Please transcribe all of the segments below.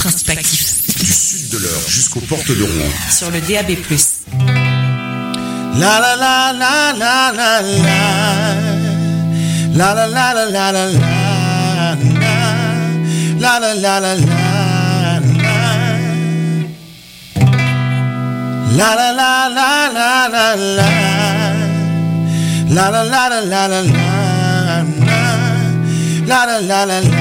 introspectif. Du sud de l'heure jusqu'aux portes de Rouen. Sur le DAB+. La la la la la la la. La la la la la la la. La la la la la la. La la la la la la la. La la la la la la la. La la la la la.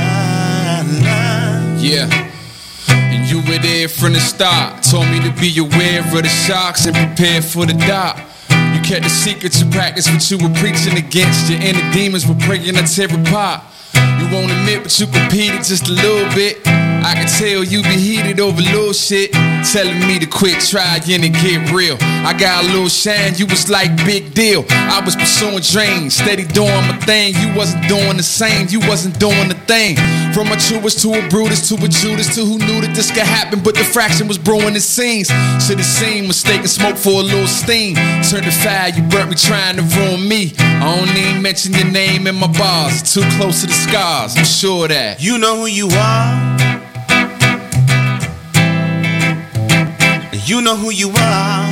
Yeah, and you were there from the start. Told me to be aware of the shocks and prepare for the dark. You kept the secrets, you practiced what you were preaching against. Your inner demons were praying to tear apart. You won't admit, but you competed just a little bit. I can tell you be heated over little shit. Telling me to quit trying and get real. I got a little shine, you was like big deal. I was pursuing dreams, steady doing my thing. You wasn't doing the same, you wasn't doing the thing. From a truest to a Brutus to a Judas to who knew that this could happen, but the fraction was brewing the scenes. Should've seen mistaken smoke for a little steam. Turned to fire, you burnt me trying to ruin me. I don't even mention your name in my bars. Too close to the scars, I'm sure that. You know who you are. You know who you are.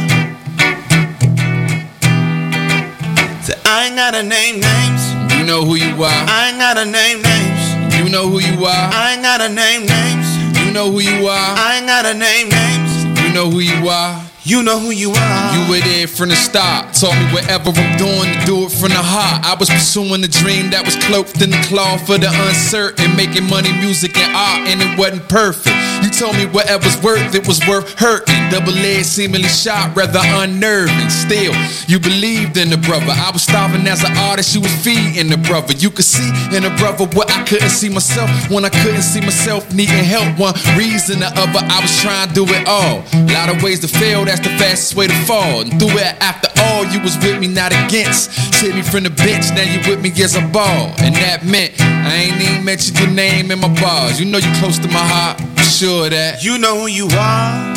So I ain't gotta name names. You know who you are. I ain't gotta name names. You know who you are. I ain't gotta name names. You know who you are. I ain't gotta name names. You know who you are. You know who you are. You were there from the start. Taught me whatever I'm doing to do it from the heart. I was pursuing a dream that was cloaked in the cloth for the uncertain. Making money, music, and art, and it wasn't perfect. You told me whatever's worth it was worth hurting. Double-edged, seemingly sharp, rather unnerving. Still, you believed in the brother. I was starving as an artist, you was feeding the brother. You could see in the brother what I couldn't see myself. When I couldn't see myself needing help, one reason or other, I was trying to do it all. A lot of ways to fail, that's the fastest way to fall. And through it, after all, you was with me, not against. Hit me from the bench, now you with me as a ball. And that meant I ain't even mentioned your name in my bars. You know you close to my heart, I'm sure that. You know who you are.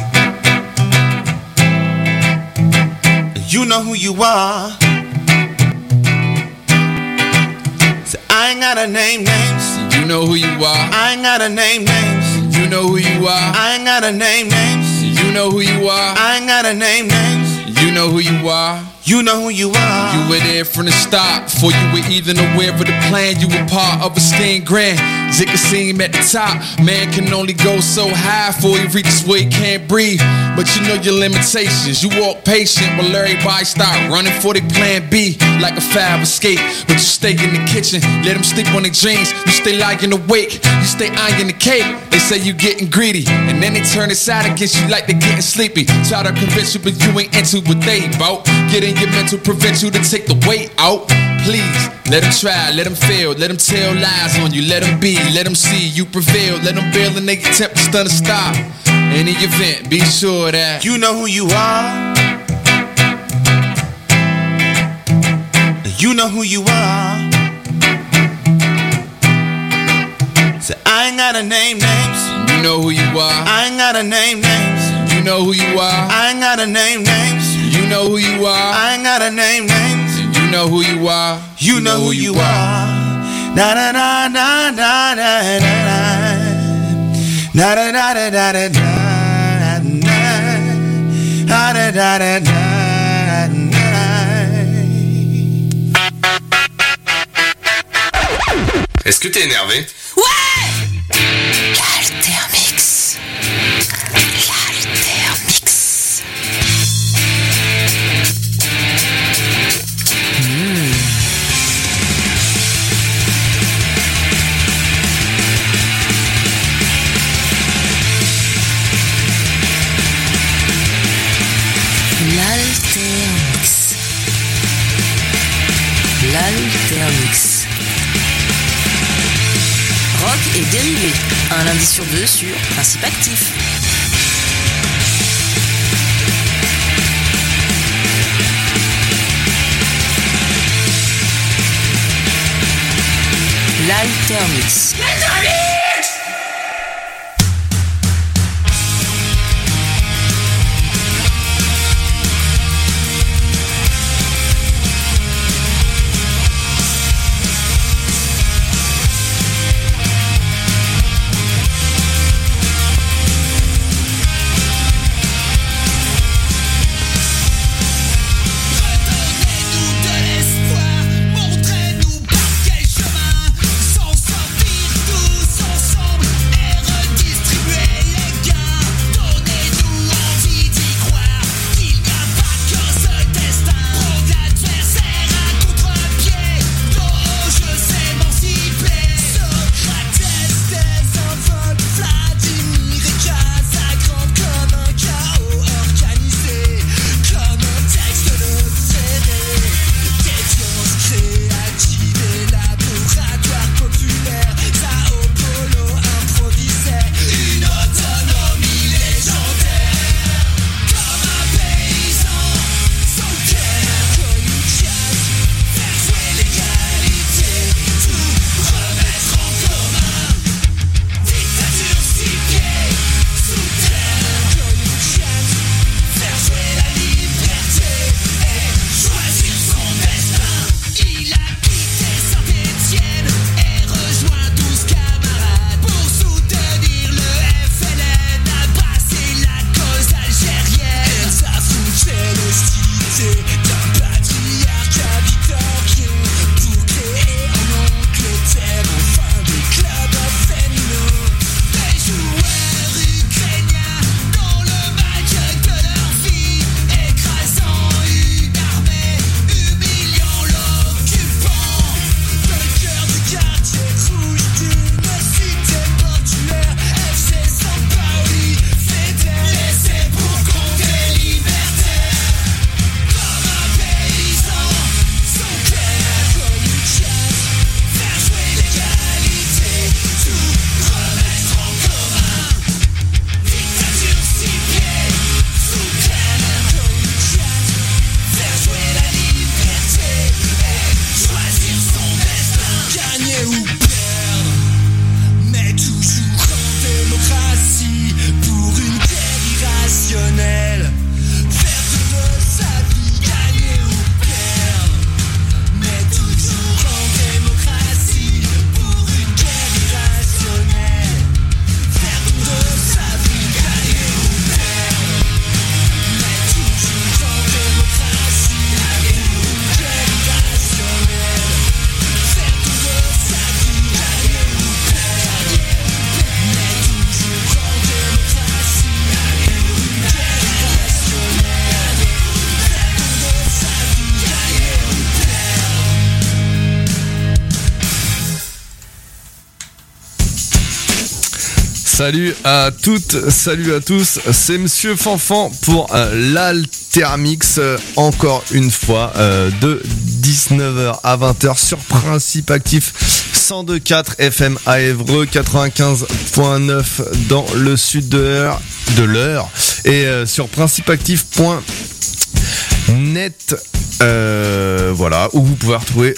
You know who you are. So I ain't gotta name names. You know who you are. I ain't gotta name names. You know who you are. I ain't gotta name names. You know who you are. I ain't gotta name names. You know who you are. You know who you are. You were there from the start. Before you were even aware of the plan, you were part of a scheme grand. It could seem at the top, man can only go so high before he reaches where he can't breathe. But you know your limitations. You walk patient while everybody start running for their plan B. Like a fire escape, but you stay in the kitchen. Let them sleep on their dreams. You stay lying awake. You stay eyeing the cake. They say you getting greedy, and then they turn it side against you like they getting sleepy. Try to convince you, but you ain't into what they bout. Get in your mental, prevent you to take the weight out. Please, let them try, let them fail. Let them tell lies on you, let them be. Let them see you prevail. Let them bail and they attempt to stun or stop. In the event, be sure that you know who you are. You know who you are. So I ain't gotta name names. You know who you are. I ain't gotta name names. You know who you are. I ain't gotta name names. You know who you are. I ain't gotta name names. You know who you are. You know who you are. Da da da da da da da da da da da da da. Est-ce que t'es énervé? Ouais! L'Altermix. L'Altermix. L'Altermix. L'Altermix. Rock et dérivé, un lundi sur deux sur Principe Actif. L'Altermix. Salut à toutes, salut à tous, c'est Monsieur Fanfan pour l'Altermix, encore une fois, de 19h à 20h sur Principe Actif 102.4 FM à Évreux, 95.9 dans le sud de l'heure et sur principeactif.net. Voilà, où vous pouvez retrouver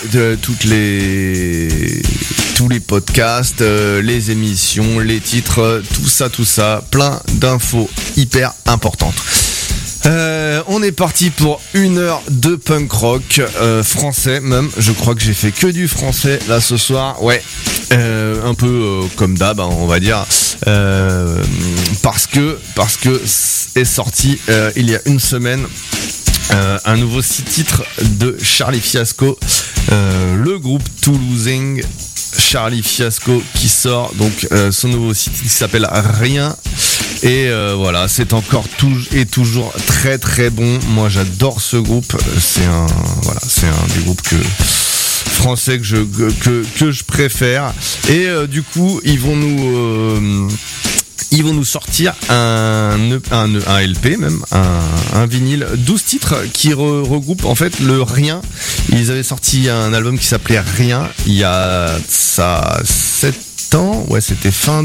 tous les podcasts, les émissions, les titres, tout ça, plein d'infos hyper importantes. On est parti pour une heure de punk rock français même. Je crois que j'ai fait que du français là ce soir. Ouais, un peu comme d'hab, hein, on va dire, parce que est sorti il y a une semaine. Un nouveau 6 titres de Charlie Fiasco, le groupe toulousain Charlie Fiasco qui sort donc son nouveau 6 titres qui s'appelle Rien, et voilà, c'est encore toujours très très bon. Moi j'adore ce groupe, c'est un des groupes français que je préfère, et du coup ils vont nous sortir un LP, même un vinyle, 12 titres qui regroupe en fait le Rien. Ils avaient sorti un album qui s'appelait Rien il y a ça 7 ans, ouais, c'était fin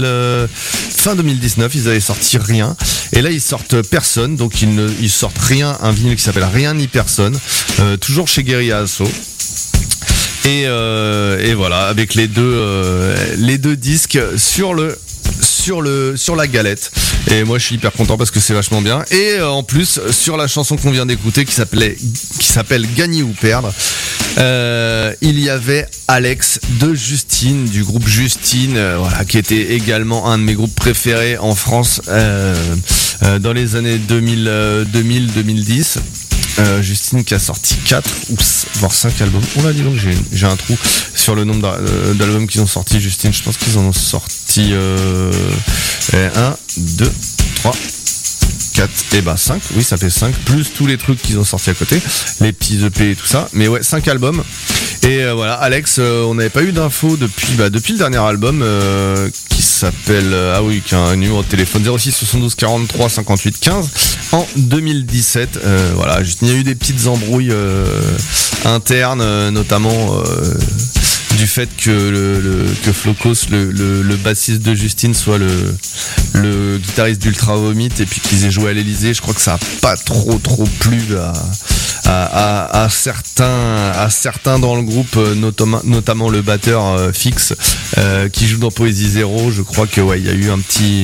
2019, ils avaient sorti Rien, et là ils sortent Personne, donc ils sortent Rien, un vinyle qui s'appelle Rien ni Personne, toujours chez Guérilla Asso. Et voilà, avec les deux disques sur la galette, et moi je suis hyper content parce que c'est vachement bien. Et en plus, sur la chanson qu'on vient d'écouter qui s'appelle Gagner ou Perdre, il y avait Alex de Justine, du groupe Justine, voilà, qui était également un de mes groupes préférés en France dans les années 2000-2010. Justine qui a sorti 4 voire 5 albums. On l'a dit, donc j'ai un trou sur le nombre d'albums qu'ils ont sorti. Justine, je pense qu'ils en ont sorti 1, 2, 3, 4, et 5, oui ça fait 5, plus tous les trucs qu'ils ont sortis à côté, les petits EP et tout ça, mais ouais, 5 albums. Et voilà, Alex, on n'avait pas eu d'infos depuis le dernier album qui s'appelle, qui a un numéro de téléphone 06 72 43 58 15 en 2017. Voilà, juste, il y a eu des petites embrouilles internes, notamment du fait que Flocos, le bassiste de Justine, soit le guitariste d'Ultra Vomit, et puis qu'ils aient joué à l'Elysée. Je crois que ça a pas trop plu à certains dans le groupe, notamment le batteur Fix, qui joue dans Poésie Zéro. Je crois que il y a eu un petit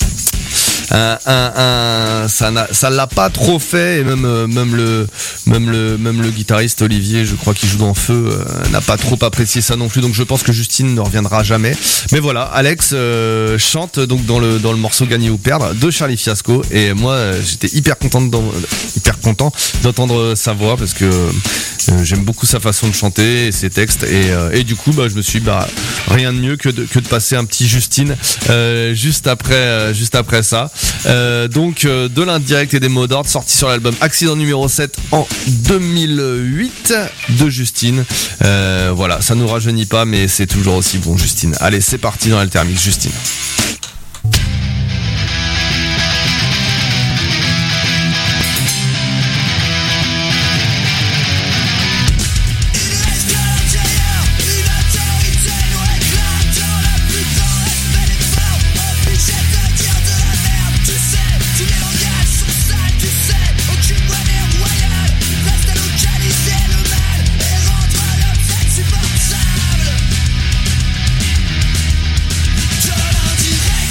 ça l'a pas trop fait, et même le guitariste Olivier, je crois qu'il joue dans Feu, n'a pas trop apprécié ça non plus. Donc je pense que Justine ne reviendra jamais. Mais voilà, Alex chante donc dans le morceau Gagner ou Perdre de Charlie Fiasco, et moi j'étais hyper content d'entendre sa voix, parce que j'aime beaucoup sa façon de chanter et ses textes, et du coup je me suis dit rien de mieux que de passer un petit Justine juste après ça. Donc de l'indirect et des mots d'ordre, sorti sur l'album Accident numéro 7 en 2008 de Justine. Voilà, ça nous rajeunit pas, mais c'est toujours aussi bon, Justine. Allez, c'est parti dans l'Altermix, Justine. Je leur dirai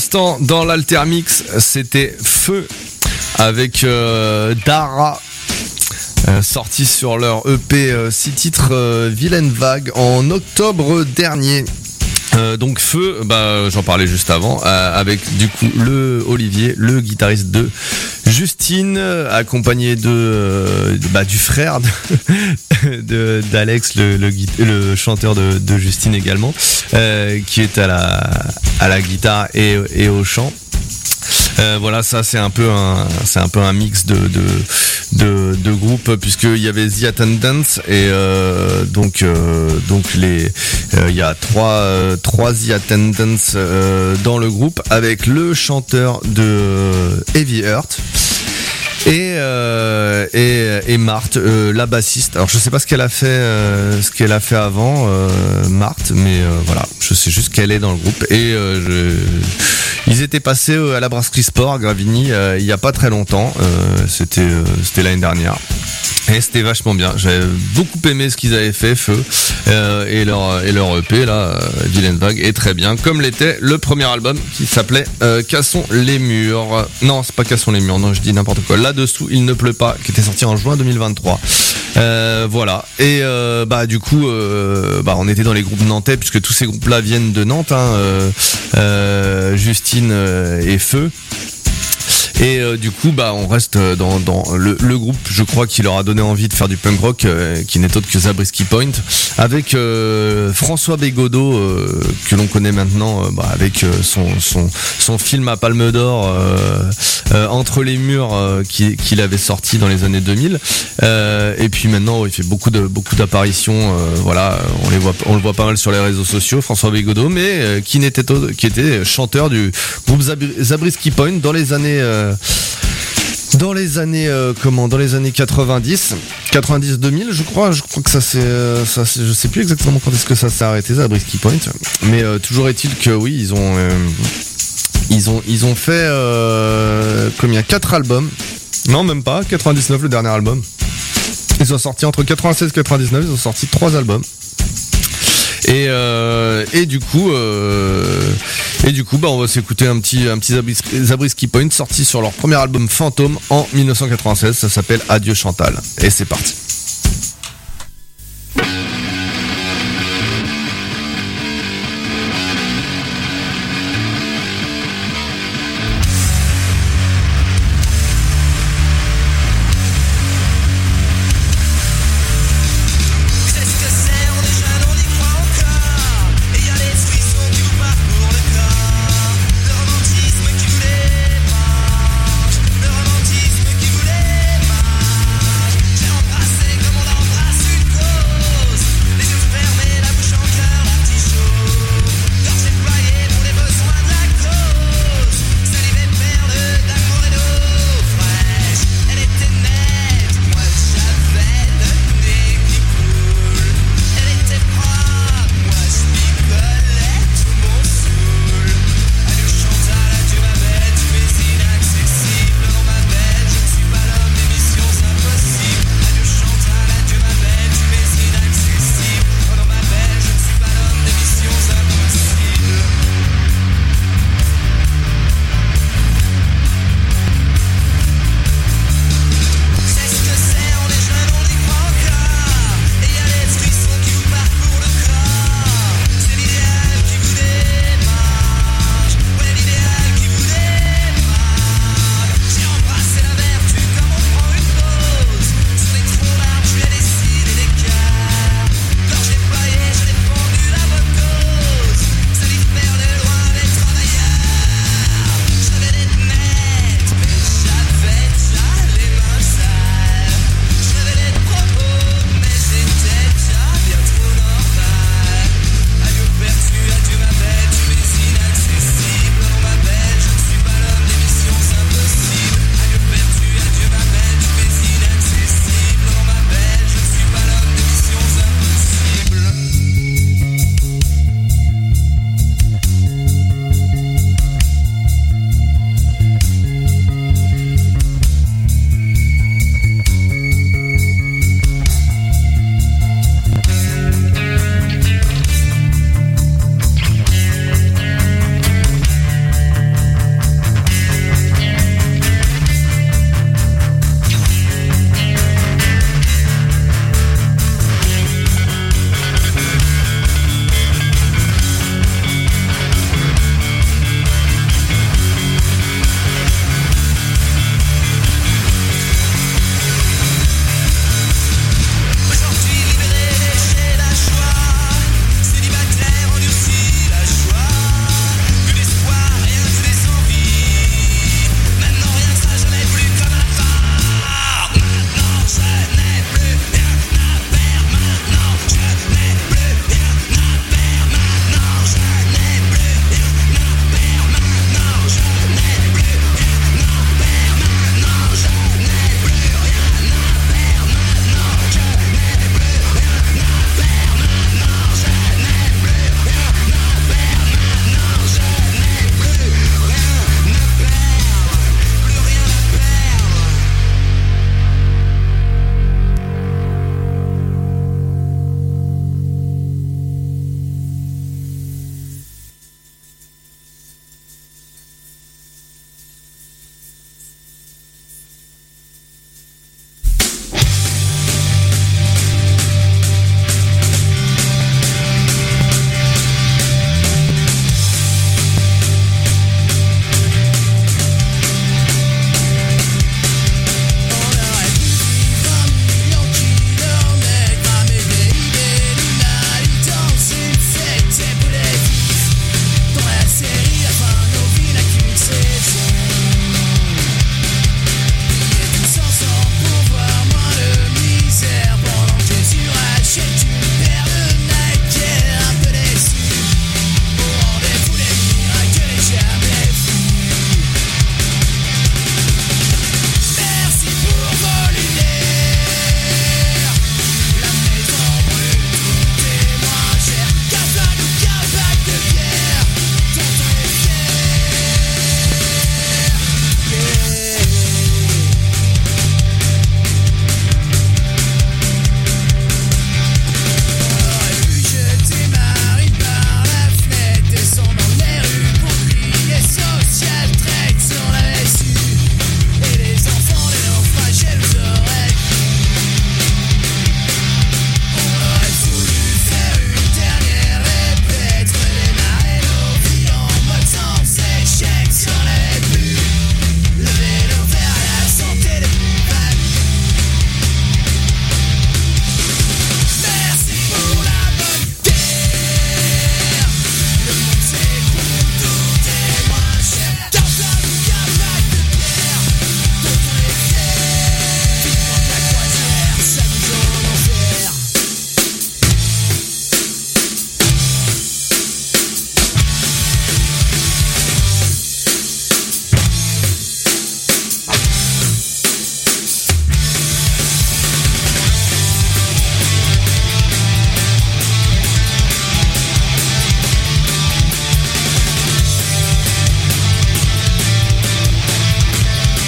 l'instant, dans l'Altermix, c'était Feu avec Dara. Sorti sur leur EP 6 titres Vilaine Vague en octobre dernier. Donc Feu, j'en parlais juste avant, avec du coup le Olivier, le guitariste de Justine, accompagné du frère d'Alex, le chanteur de Justine également, qui est à la guitare et au chant. Voilà, ça c'est un peu un mix de groupes, puisqu'il y avait The Attendants et donc il y a trois The Attendants dans le groupe, avec le chanteur de Heavy Earth et Marthe, la bassiste. Alors je sais pas ce qu'elle a fait avant, Marthe, mais voilà, je sais juste qu'elle est dans le groupe. Et ils étaient passés à la Brasserie Sport à Gravigny il y a pas très longtemps, c'était l'année dernière. Et c'était vachement bien. J'avais beaucoup aimé ce qu'ils avaient fait, Feu, et leur EP là, Vilaine Vague, est très bien, comme l'était le premier album qui s'appelait Cassons les murs. Non, c'est pas Cassons les murs, non, je dis n'importe quoi. Là-dessous, il ne pleut pas, qui était sorti en juin 2023. Voilà. Et du coup, on était dans les groupes nantais, puisque tous ces groupes-là viennent de Nantes, Justine et Feu. Et du coup, on reste dans le groupe, je crois, qui leur a donné envie de faire du punk rock, qui n'est autre que Zabriskie Point, avec François Bégodeau, que l'on connaît maintenant, avec son film à Palme d'Or, Entre les murs, qu'il avait sorti dans les années 2000. Et puis maintenant, il fait beaucoup d'apparitions. Voilà, on le voit pas mal sur les réseaux sociaux, François Bégodeau, mais qui était chanteur du groupe Zabriskie Point dans les années 90-2000, je crois que ça c'est je sais plus exactement quand est-ce que ça s'est arrêté, ça, Zabriskie Point, mais toujours est-il que oui, ils ont fait combien, 4 albums, non même pas, 99 le dernier album. Ils ont sorti entre 96 et 99, ils ont sorti 3 albums. Et du coup, on va s'écouter un petit Zabriskie Point, sorti sur leur premier album Fantôme en 1996. Ça s'appelle Adieu Chantal. Et c'est parti.